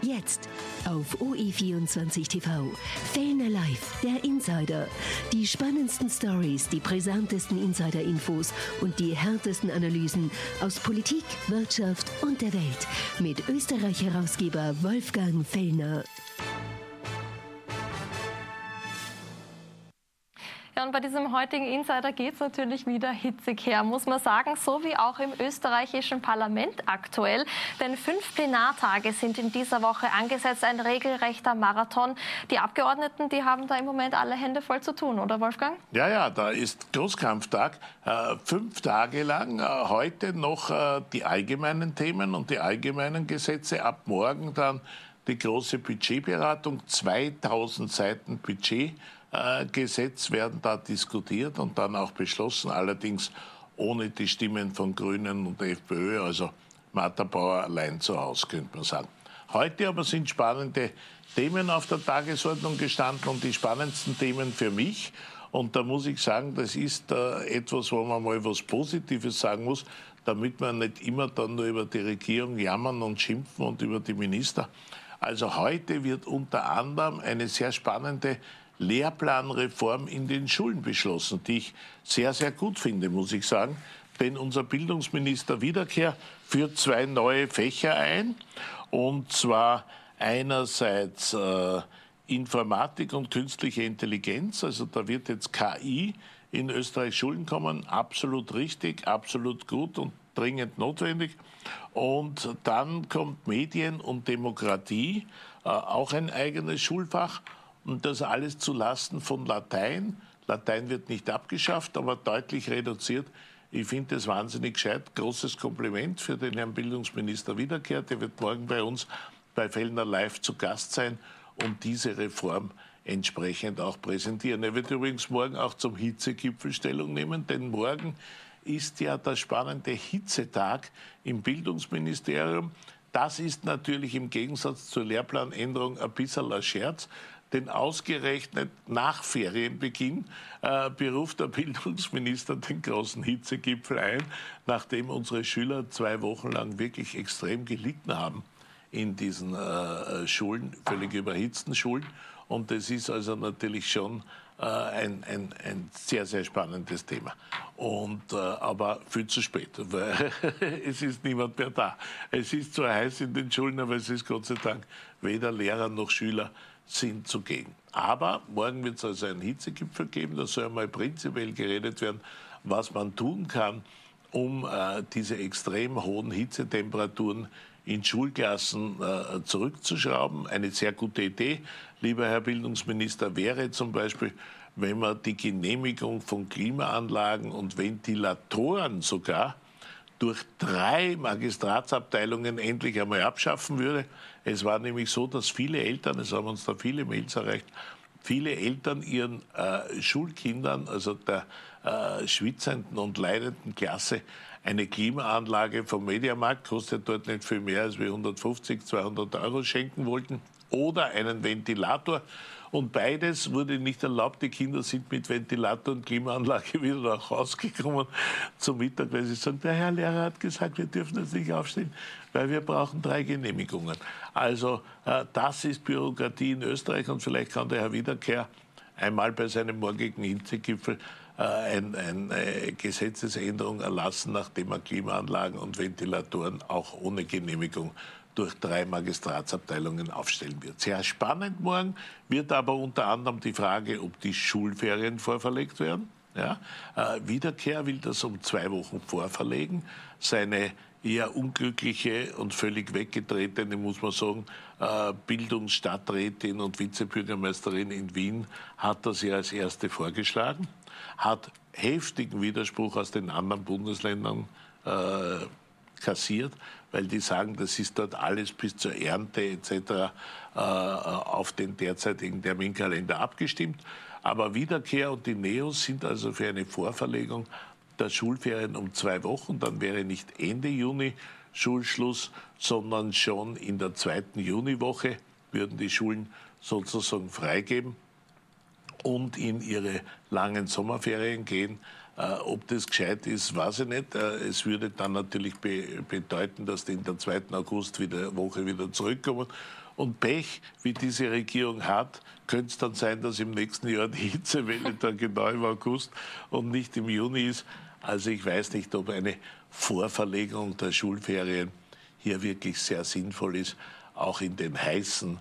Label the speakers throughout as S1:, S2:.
S1: Jetzt auf OE24 TV. Fellner Live, der Insider. Die spannendsten Stories, die brisantesten Insider-Infos und die härtesten Analysen aus Politik, Wirtschaft und der Welt. Mit Österreich-Herausgeber Wolfgang Fellner.
S2: Ja, und bei diesem heutigen Insider geht es natürlich wieder hitzig her, muss man sagen, so wie auch im österreichischen Parlament aktuell. Denn 5 Plenartage sind in dieser Woche angesetzt, ein regelrechter Marathon. Die Abgeordneten, die haben da im Moment alle Hände voll zu tun, oder Wolfgang?
S3: Ja, da ist Großkampftag, 5 Tage lang. Heute noch die allgemeinen Themen und die allgemeinen Gesetze. Ab morgen dann die große Budgetberatung, 2000 Seiten Budgetgesetz werden da diskutiert und dann auch beschlossen, allerdings ohne die Stimmen von Grünen und der FPÖ, also Martha Bauer allein zu Hause, könnte man sagen. Heute aber sind spannende Themen auf der Tagesordnung gestanden und die spannendsten Themen für mich. Und da muss ich sagen, das ist etwas, wo man mal was Positives sagen muss, damit man nicht immer dann nur über die Regierung jammern und schimpfen und über die Minister. Also heute wird unter anderem eine sehr spannende Lehrplanreform in den Schulen beschlossen, die ich sehr, sehr gut finde, muss ich sagen. Denn unser Bildungsminister Wiederkehr führt 2 neue Fächer ein. Und zwar einerseits Informatik und künstliche Intelligenz. Also da wird jetzt KI in Österreich Schulen kommen. Absolut richtig, absolut gut und dringend notwendig. Und dann kommt Medien und Demokratie, auch ein eigenes Schulfach. Und das alles zu Lasten von Latein. Latein wird nicht abgeschafft, aber deutlich reduziert. Ich finde das wahnsinnig gescheit. Großes Kompliment für den Herrn Bildungsminister Wiederkehr. Der wird morgen bei uns bei Fellner Live zu Gast sein und diese Reform entsprechend auch präsentieren. Er wird übrigens morgen auch zum Hitzegipfel Stellung nehmen, denn morgen ist ja der spannende Hitzetag im Bildungsministerium. Das ist natürlich im Gegensatz zur Lehrplanänderung ein bisschen ein Scherz. Denn ausgerechnet nach Ferienbeginn beruft der Bildungsminister den großen Hitzegipfel ein, nachdem unsere Schüler 2 Wochen lang wirklich extrem gelitten haben in diesen Schulen, völlig überhitzten Schulen. Und das ist also natürlich schon ein sehr, sehr spannendes Thema. Aber viel zu spät, weil es ist niemand mehr da. Es ist zwar heiß in den Schulen, aber es ist Gott sei Dank weder Lehrer noch Schüler sind zugegen. Aber morgen wird es also einen Hitzegipfel geben. Da soll einmal prinzipiell geredet werden, was man tun kann, um diese extrem hohen Hitzetemperaturen in Schulklassen zurückzuschrauben. Eine sehr gute Idee, lieber Herr Bildungsminister, wäre zum Beispiel, wenn man die Genehmigung von Klimaanlagen und Ventilatoren sogar durch 3 Magistratsabteilungen endlich einmal abschaffen würde. Es war nämlich so, dass viele Eltern, es haben uns da viele Mails erreicht, viele Eltern ihren Schulkindern, also der schwitzenden und leidenden Klasse, eine Klimaanlage vom Mediamarkt, kostet dort nicht viel mehr als 150, 200 Euro schenken wollten, oder einen Ventilator. Und beides wurde nicht erlaubt. Die Kinder sind mit Ventilator und Klimaanlage wieder nach Hause gekommen zum Mittag, weil sie sagen, der Herr Lehrer hat gesagt, wir dürfen jetzt nicht aufstehen, weil wir brauchen 3 Genehmigungen. Also das ist Bürokratie in Österreich und vielleicht kann der Herr Wiederkehr einmal bei seinem morgigen Hitzegipfel eine Gesetzesänderung erlassen, nachdem er Klimaanlagen und Ventilatoren auch ohne Genehmigung durch 3 Magistratsabteilungen aufstellen wird. Sehr spannend morgen wird aber unter anderem die Frage, ob die Schulferien vorverlegt werden. Ja? Wiederkehr will das um 2 Wochen vorverlegen. Seine eher unglückliche und völlig weggetretene, muss man sagen, Bildungsstadträtin und Vizebürgermeisterin in Wien hat das ja als erste vorgeschlagen, hat heftigen Widerspruch aus den anderen Bundesländern kassiert, weil die sagen, das ist dort alles bis zur Ernte etc. Auf den derzeitigen Terminkalender abgestimmt. Aber Wiederkehr und die NEOS sind also für eine Vorverlegung der Schulferien um 2 Wochen. Dann wäre nicht Ende Juni Schulschluss, sondern schon in der 2. Juniwoche würden die Schulen sozusagen freigeben und in ihre langen Sommerferien gehen. Ob das gescheit ist, weiß ich nicht. Es würde dann natürlich bedeuten, dass die in der 2. August-Woche wieder zurückkommen. Und Pech, wie diese Regierung hat, könnte es dann sein, dass im nächsten Jahr die Hitzewelle dann genau im August und nicht im Juni ist. Also ich weiß nicht, ob eine Vorverlegung der Schulferien hier wirklich sehr sinnvoll ist. Auch in den heißen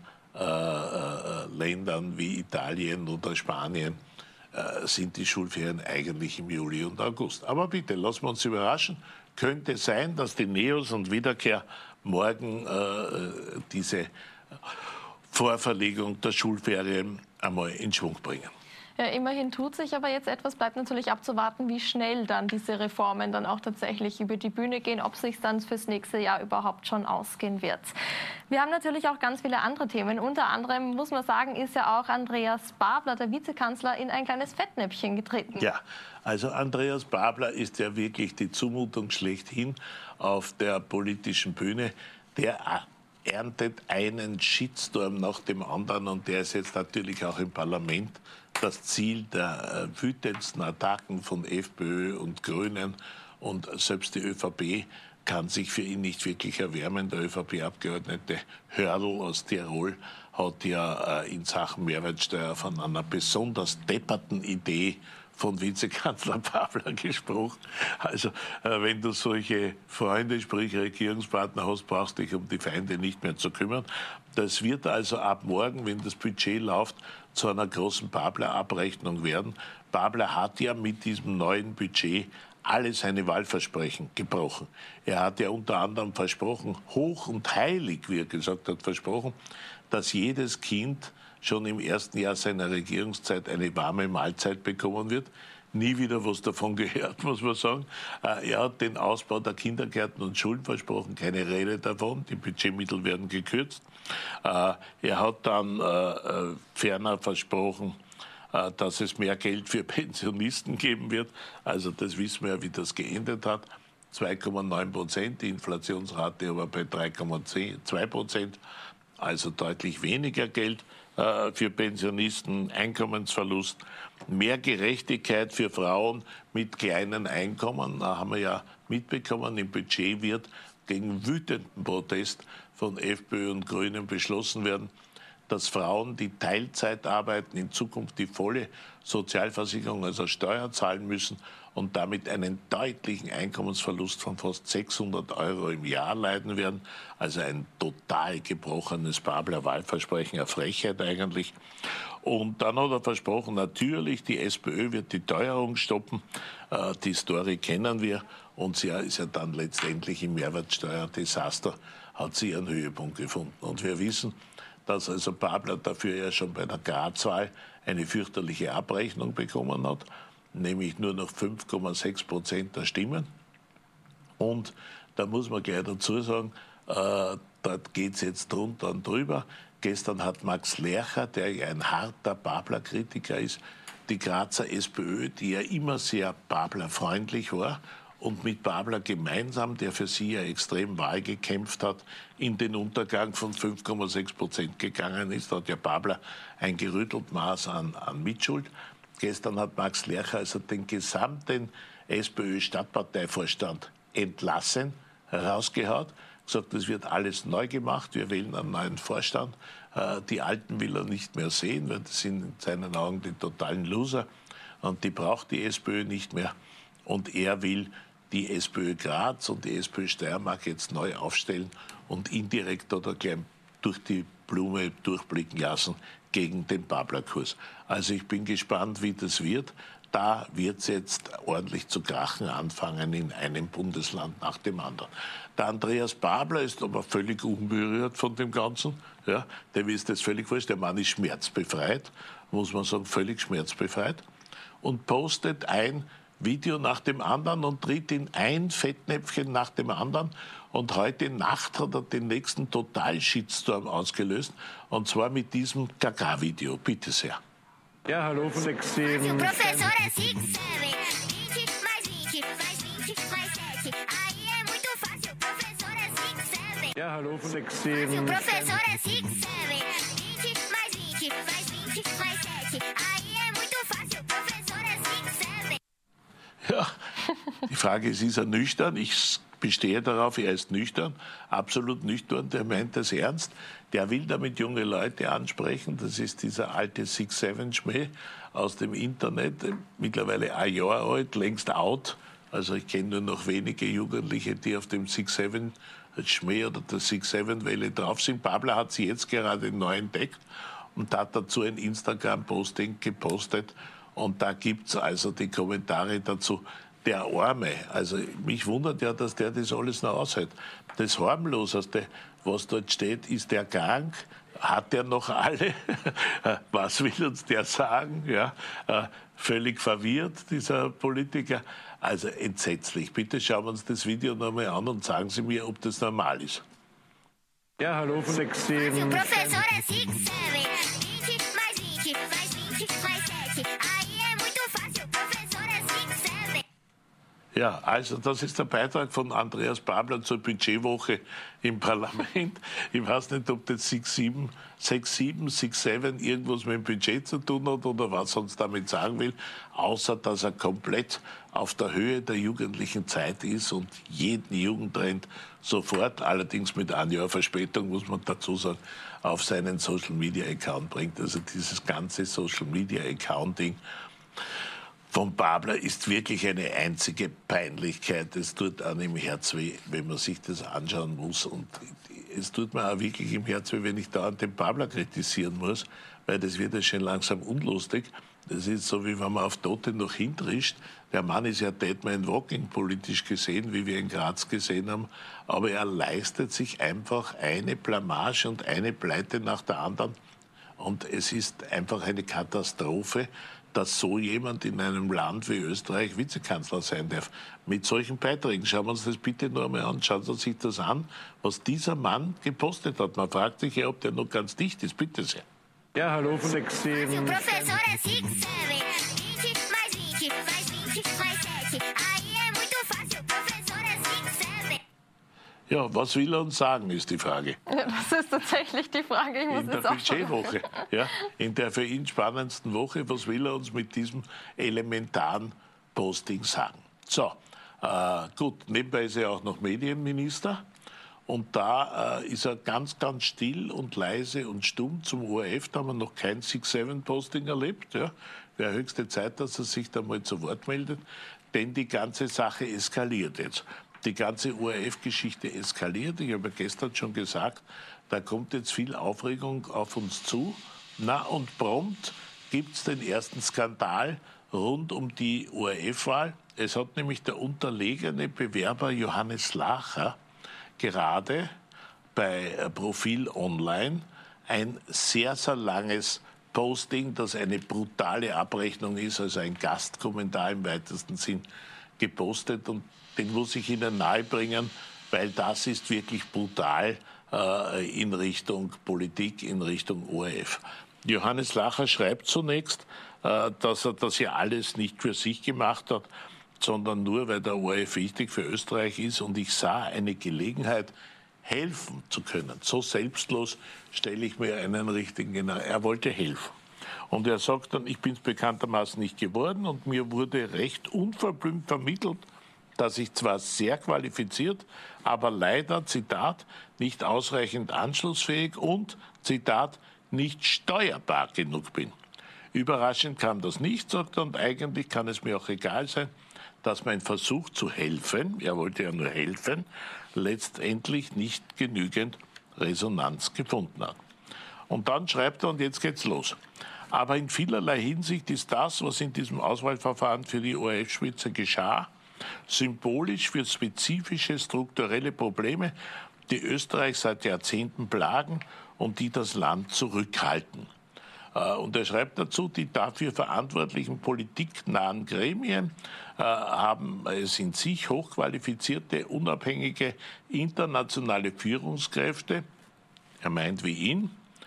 S3: Ländern wie Italien oder Spanien sind die Schulferien eigentlich im Juli und August. Aber bitte, lassen wir uns überraschen. Könnte sein, dass die Neos und Wiederkehr morgen diese Vorverlegung der Schulferien einmal in Schwung bringen.
S2: Ja, immerhin tut sich aber jetzt etwas. Bleibt natürlich abzuwarten, wie schnell dann diese Reformen dann auch tatsächlich über die Bühne gehen, ob sich dann fürs nächste Jahr überhaupt schon ausgehen wird. Wir haben natürlich auch ganz viele andere Themen. Unter anderem, muss man sagen, ist ja auch Andreas Babler, der Vizekanzler, in ein kleines Fettnäpfchen getreten.
S3: Ja, also Andreas Babler ist ja wirklich die Zumutung schlechthin auf der politischen Bühne. Der erntet einen Shitstorm nach dem anderen und der ist jetzt natürlich auch im Parlament das Ziel der wütendsten Attacken von FPÖ und Grünen, und selbst die ÖVP kann sich für ihn nicht wirklich erwärmen. Der ÖVP-Abgeordnete Hörl aus Tirol hat ja in Sachen Mehrwertsteuer von einer besonders depperten Idee von Vizekanzler Babler gesprochen. Also wenn du solche Freunde, sprich Regierungspartner hast, brauchst du dich um die Feinde nicht mehr zu kümmern. Das wird also ab morgen, wenn das Budget läuft, zu einer großen Babler-Abrechnung werden. Babler hat ja mit diesem neuen Budget alle seine Wahlversprechen gebrochen. Er hat ja unter anderem versprochen, hoch und heilig, wie er gesagt hat, versprochen, dass jedes Kind schon im ersten Jahr seiner Regierungszeit eine warme Mahlzeit bekommen wird. Nie wieder was davon gehört, muss man sagen. Er hat den Ausbau der Kindergärten und Schulen versprochen, keine Rede davon. Die Budgetmittel werden gekürzt. Er hat dann ferner versprochen, dass es mehr Geld für Pensionisten geben wird. Also das wissen wir ja, wie das geendet hat. 2,9%, die Inflationsrate aber bei 3,2%. Also deutlich weniger Geld für Pensionisten, Einkommensverlust, mehr Gerechtigkeit für Frauen mit kleinen Einkommen. Da haben wir ja mitbekommen, im Budget wird gegen wütenden Protest von FPÖ und Grünen beschlossen werden, dass Frauen, die Teilzeit arbeiten, in Zukunft die volle Sozialversicherung, also Steuer zahlen müssen und damit einen deutlichen Einkommensverlust von fast 600 € im Jahr leiden werden. Also ein total gebrochenes Babler Wahlversprechen, eine Frechheit eigentlich. Und dann hat er versprochen, natürlich, die SPÖ wird die Teuerung stoppen. Die Story kennen wir. Und sie ist ja dann letztendlich im Mehrwertsteuerdesaster, hat sie ihren Höhepunkt gefunden. Und wir wissen, dass also Babler dafür ja schon bei der Graz-Wahl eine fürchterliche Abrechnung bekommen hat, nämlich nur noch 5,6% der Stimmen. Und da muss man gleich dazu sagen, dort geht es jetzt drunter und drüber. Gestern hat Max Lercher, der ja ein harter Babler-Kritiker ist, die Grazer SPÖ, die ja immer sehr Babler-freundlich war, und mit Babler gemeinsam, der für sie ja extrem Wahl gekämpft hat, in den Untergang von 5,6% gegangen ist. Da hat ja Babler ein gerüttelt Maß an Mitschuld. Gestern hat Max Lercher also den gesamten SPÖ-Stadtparteivorstand entlassen, rausgehaut, gesagt, es wird alles neu gemacht, wir wählen einen neuen Vorstand. Die Alten will er nicht mehr sehen, weil das sind in seinen Augen die totalen Loser und die braucht die SPÖ nicht mehr. Und er will die SPÖ Graz und die SPÖ Steiermark jetzt neu aufstellen und indirekt oder gleich durch die Blume durchblicken lassen gegen den Babler-Kurs. Also ich bin gespannt, wie das wird. Da wird es jetzt ordentlich zu krachen anfangen in einem Bundesland nach dem anderen. Der Andreas Babler ist aber völlig unberührt von dem Ganzen. Ja, dem ist das völlig wurscht. Der Mann ist schmerzbefreit, muss man sagen, völlig schmerzbefreit. Und postet ein Video nach dem anderen und tritt in ein Fettnäpfchen nach dem anderen. Und heute Nacht hat er den nächsten Total-Shitstorm ausgelöst. Und zwar mit diesem Gaga-Video. Bitte sehr.
S4: Ja, hallo von Extrem.
S5: Professor é 6, 7, 20 mais 20 mais 20 mais 7. Aí é muito fácil. Professor é 6, 7.
S4: Ja, hallo von Extrem.
S5: Professor é 6, 7, 20 mais 20 mais 20 mais 7. Aí é muito fácil. Professor é 6, 7.
S3: Die Frage ist er nüchtern? Ich bestehe darauf, er ist nüchtern, absolut nüchtern, der meint das ernst. Der will damit junge Leute ansprechen. Das ist dieser alte 6-7-Schmäh aus dem Internet, mittlerweile ein Jahr alt, längst out. Also ich kenne nur noch wenige Jugendliche, die auf dem 6-7-Schmäh oder der 6-7-Welle drauf sind. Babler hat sie jetzt gerade neu entdeckt und hat dazu ein Instagram-Posting gepostet. Und da gibt es also die Kommentare dazu. Der Arme, also mich wundert ja, dass der das alles noch aushält. Das Harmloseste, was dort steht, ist der krank? Hat der noch alle? Was will uns der sagen? Ja, völlig verwirrt, dieser Politiker. Also entsetzlich. Bitte schauen wir uns das Video nochmal an und sagen Sie mir, ob das normal ist.
S4: Ja, hallo, 6-7.
S5: Professora 6-7. 20 mais 20 mais 20 mais 7. Aí é muito fácil, professora 6-7.
S3: Ja, also das ist der Beitrag von Andreas Babler zur Budgetwoche im Parlament. Ich weiß nicht, ob das 6-7, 6-7 irgendwas mit dem Budget zu tun hat oder was er uns damit sagen will, außer dass er komplett auf der Höhe der jugendlichen Zeit ist und jeden Jugendtrend sofort, allerdings mit einem Jahr Verspätung, muss man dazu sagen, auf seinen Social-Media-Account bringt. Also dieses ganze Social-Media-Accounting von Babler ist wirklich eine einzige Peinlichkeit. Es tut einem im Herz weh, wenn man sich das anschauen muss. Und es tut mir auch wirklich im Herz weh, wenn ich dauernd den Babler kritisieren muss, weil das wird ja schon langsam unlustig. Das ist so, wie wenn man auf Tote noch hintrischt. Der Mann ist ja Dead Man Walking politisch gesehen, wie wir in Graz gesehen haben. Aber er leistet sich einfach eine Blamage und eine Pleite nach der anderen. Und es ist einfach eine Katastrophe, dass so jemand in einem Land wie Österreich Vizekanzler sein darf. Mit solchen Beiträgen. Schauen wir uns das bitte nur einmal an. Schauen Sie sich das an, was dieser Mann gepostet hat. Man fragt sich ja, ob der noch ganz dicht ist. Bitte sehr.
S4: Ja, hallo, 6-7.
S5: Professora 6-7. 20 mais 20 mais 20 mais 7. Aí é muito fácil, professora 6-7.
S3: Ja, was will er uns sagen, ist die Frage.
S2: Ja, das ist tatsächlich die Frage. Ich muss
S3: In der
S2: jetzt auch
S3: Budgetwoche, ja, in der für ihn spannendsten Woche. Was will er uns mit diesem elementaren Posting sagen? So, gut, nebenbei ist er auch noch Medienminister. Und da ist er ganz, ganz still und leise und stumm zum ORF. Da haben wir noch kein 6-7-Posting erlebt. Ja. Wäre höchste Zeit, dass er sich da mal zu Wort meldet. Denn die ganze Sache eskaliert jetzt. Die ganze ORF-Geschichte eskaliert. Ich habe ja gestern schon gesagt, da kommt jetzt viel Aufregung auf uns zu. Na und prompt gibt es den ersten Skandal rund um die ORF-Wahl. Es hat nämlich der unterlegene Bewerber Johannes Lacher gerade bei Profil Online ein sehr, sehr langes Posting, das eine brutale Abrechnung ist, also ein Gastkommentar im weitesten Sinn, gepostet. Und den muss ich Ihnen nahebringen, weil das ist wirklich brutal in Richtung Politik, in Richtung ORF. Johannes Lacher schreibt zunächst, dass er das ja alles nicht für sich gemacht hat, sondern nur, weil der ORF wichtig für Österreich ist. Und ich sah eine Gelegenheit, helfen zu können. So selbstlos stelle ich mir einen richtigen... Er wollte helfen. Und er sagt dann, ich bin es bekanntermaßen nicht geworden und mir wurde recht unverblümt vermittelt, dass ich zwar sehr qualifiziert, aber leider, Zitat, nicht ausreichend anschlussfähig und, Zitat, nicht steuerbar genug bin. Überraschend kam das nicht, sagt er, und eigentlich kann es mir auch egal sein, dass mein Versuch zu helfen, er wollte ja nur helfen, letztendlich nicht genügend Resonanz gefunden hat. Und dann schreibt er, und jetzt geht's los. Aber in vielerlei Hinsicht ist das, was in diesem Auswahlverfahren für die ORF-Spitze geschah, symbolisch für spezifische strukturelle Probleme, die Österreich seit Jahrzehnten plagen und die das Land zurückhalten. Und er schreibt dazu, die dafür verantwortlichen politiknahen Gremien haben es in sich hochqualifizierte, unabhängige internationale Führungskräfte, er meint wie ihn,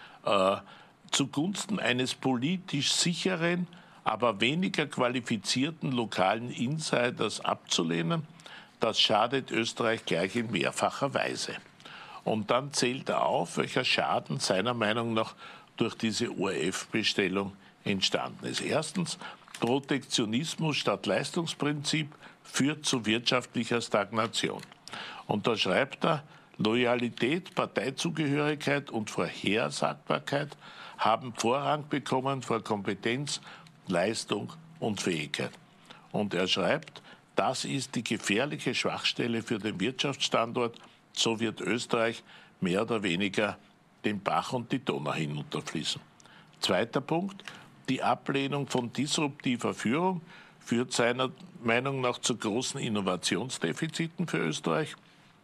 S3: zugunsten eines politisch sicheren, aber weniger qualifizierten lokalen Insiders abzulehnen. Das schadet Österreich gleich in mehrfacher Weise. Und dann zählt er auf, welcher Schaden seiner Meinung nach durch diese ORF-Bestellung entstanden ist. Erstens, Protektionismus statt Leistungsprinzip führt zu wirtschaftlicher Stagnation. Und da schreibt er, Loyalität, Parteizugehörigkeit und Vorhersagbarkeit haben Vorrang bekommen vor Kompetenz, Leistung und Fähigkeit. Und er schreibt, das ist die gefährliche Schwachstelle für den Wirtschaftsstandort. So wird Österreich mehr oder weniger den Bach und die Donau hinunterfließen. Zweiter Punkt, die Ablehnung von disruptiver Führung führt seiner Meinung nach zu großen Innovationsdefiziten für Österreich.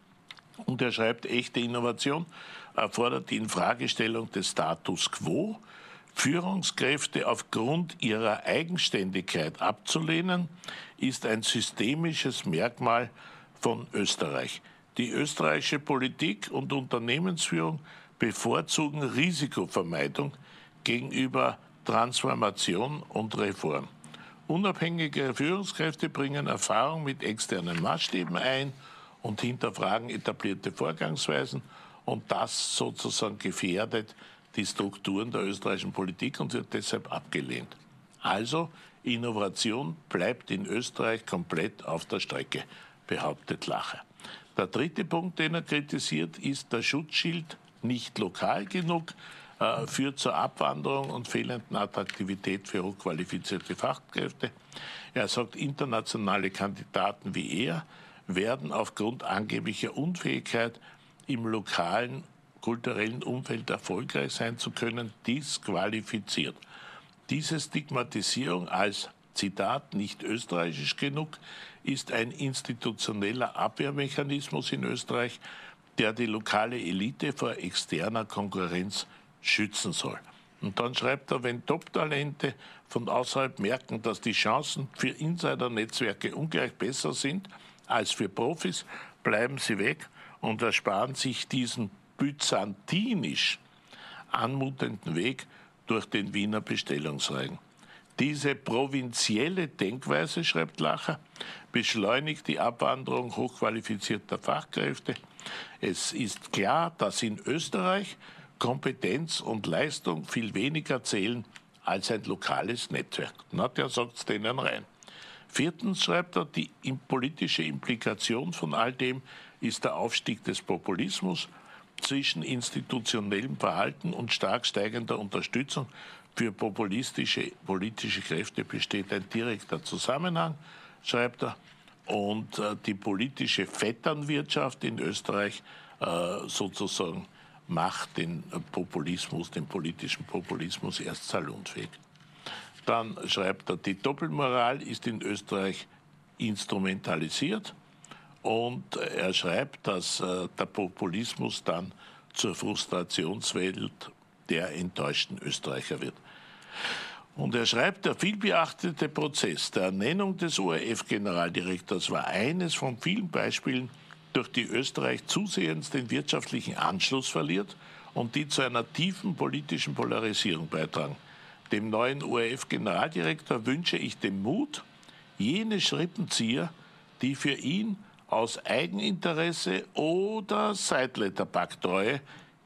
S3: Und er schreibt, echte Innovation erfordert die Infragestellung des Status quo, Führungskräfte aufgrund ihrer Eigenständigkeit abzulehnen, ist ein systemisches Merkmal von Österreich. Die österreichische Politik und Unternehmensführung bevorzugen Risikovermeidung gegenüber Transformation und Reform. Unabhängige Führungskräfte bringen Erfahrung mit externen Maßstäben ein und hinterfragen etablierte Vorgangsweisen, und das sozusagen gefährdet die Strukturen der österreichischen Politik und wird deshalb abgelehnt. Also, Innovation bleibt in Österreich komplett auf der Strecke, behauptet Lacher. Der dritte Punkt, den er kritisiert, ist der Schutzschild nicht lokal genug, führt zur Abwanderung und fehlenden Attraktivität für hochqualifizierte Fachkräfte. Er sagt, internationale Kandidaten wie er werden aufgrund angeblicher Unfähigkeit im lokalen kulturellen Umfeld erfolgreich sein zu können, disqualifiziert. Diese Stigmatisierung als, Zitat, nicht österreichisch genug, ist ein institutioneller Abwehrmechanismus in Österreich, der die lokale Elite vor externer Konkurrenz schützen soll. Und dann schreibt er, wenn Top-Talente von außerhalb merken, dass die Chancen für Insider-Netzwerke ungleich besser sind als für Profis, bleiben sie weg und ersparen sich diesen byzantinisch anmutenden Weg durch den Wiener Bestellungsreigen. Diese provinzielle Denkweise, schreibt Lacher, beschleunigt die Abwanderung hochqualifizierter Fachkräfte. Es ist klar, dass in Österreich Kompetenz und Leistung viel weniger zählen als ein lokales Netzwerk. Na, der sagt es denen rein. Viertens schreibt er, die politische Implikation von all dem ist der Aufstieg des Populismus. Zwischen institutionellem Verhalten und stark steigender Unterstützung für populistische politische Kräfte besteht ein direkter Zusammenhang, schreibt er. Und die politische Vetternwirtschaft in Österreich sozusagen macht den politischen Populismus erst salonfähig. Dann schreibt er, die Doppelmoral ist in Österreich instrumentalisiert. Und er schreibt, dass der Populismus dann zur Frustrationswelt der enttäuschten Österreicher wird. Und er schreibt, der vielbeachtete Prozess der Ernennung des ORF-Generaldirektors war eines von vielen Beispielen, durch die Österreich zusehends den wirtschaftlichen Anschluss verliert und die zu einer tiefen politischen Polarisierung beitragen. Dem neuen ORF-Generaldirektor wünsche ich den Mut, jene Schrippenzieher, die für ihn aus Eigeninteresse oder Seidletterpacktreue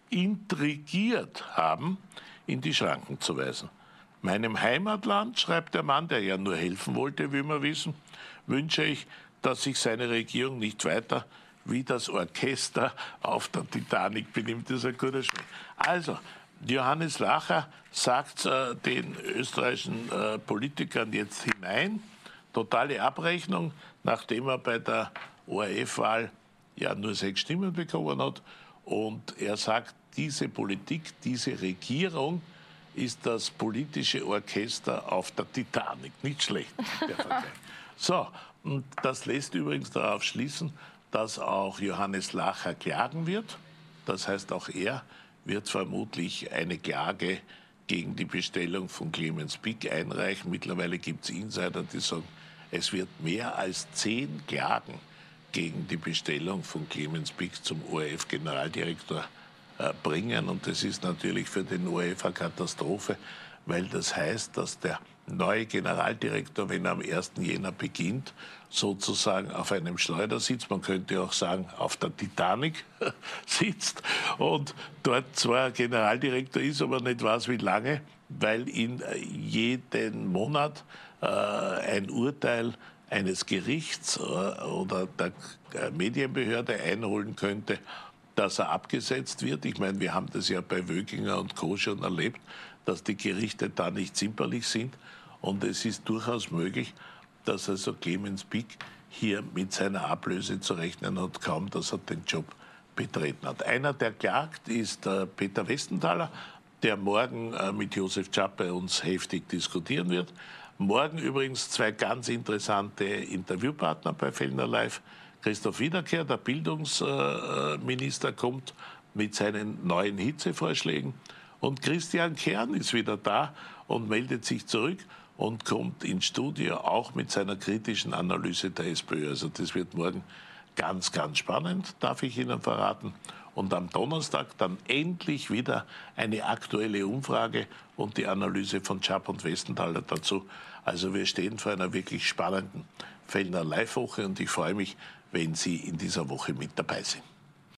S3: intrigiert haben, in die Schranken zu weisen. Meinem Heimatland, schreibt der Mann, der ja nur helfen wollte, wie wir wissen, wünsche ich, dass sich seine Regierung nicht weiter wie das Orchester auf der Titanic benimmt. Das ist ein guter Schmäh. Also, Johannes Lacher sagt den österreichischen Politikern jetzt hinein, totale Abrechnung, nachdem er bei der ORF-Wahl ja nur 6 Stimmen bekommen hat. Und er sagt, diese Politik, diese Regierung ist das politische Orchester auf der Titanic. Nicht schlecht, der Vergleich. So, und das lässt übrigens darauf schließen, dass auch Johannes Lacher klagen wird. Das heißt, auch er wird vermutlich eine Klage gegen die Bestellung von Clemens Pick einreichen. Mittlerweile gibt es Insider, die sagen, es wird mehr als 10 Klagen gegen die Bestellung von Clemens Pick zum ORF-Generaldirektor bringen. Und das ist natürlich für den ORF eine Katastrophe, weil das heißt, dass der neue Generaldirektor, wenn er am 1. Jänner beginnt, sozusagen auf einem Schleudersitz, man könnte auch sagen, auf der Titanic sitzt und dort zwar Generaldirektor ist, aber nicht weiß wie lange, weil ihn jeden Monat ein Urteil eines Gerichts oder der Medienbehörde einholen könnte, dass er abgesetzt wird. Ich meine, wir haben das ja bei Wöginger und Co. schon erlebt, dass die Gerichte da nicht zimperlich sind. Und es ist durchaus möglich, dass also Clemens Pick hier mit seiner Ablöse zu rechnen hat, kaum dass er den Job betreten hat. Einer, der klagt, ist Peter Westenthaler, der morgen mit Josef Czap bei uns heftig diskutieren wird. Morgen übrigens 2 ganz interessante Interviewpartner bei Fellner Live. Christoph Wiederkehr, der Bildungsminister, kommt mit seinen neuen Hitzevorschlägen. Und Christian Kern ist wieder da und meldet sich zurück und kommt ins Studio auch mit seiner kritischen Analyse der SPÖ. Also das wird morgen ganz, ganz spannend, darf ich Ihnen verraten. Und am Donnerstag dann endlich wieder eine aktuelle Umfrage und die Analyse von Czap und Westenthaler dazu. Also wir stehen vor einer wirklich spannenden Fellner Live-Woche und ich freue mich, wenn Sie in dieser Woche mit dabei sind.